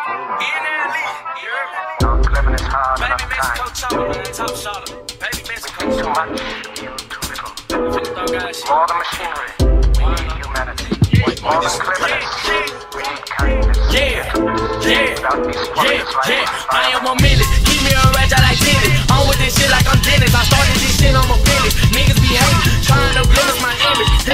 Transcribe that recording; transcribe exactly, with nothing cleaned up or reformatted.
No cleverness hard Baby enough time. Mexico chocolate, top shoulder. Baby Mexico Too chocolate. much, you too little. Finna throw guys shit. More than machinery, we need humanity. More than cleverness, we need kindness. Yeah, yeah, Without these yeah, qualities, life yeah. is I am violent. a million. Keep me a ratchet like tennis. I'm with this shit like I'm Dennis. I started this shit on my business. Niggas be hating, trying to blemish my image.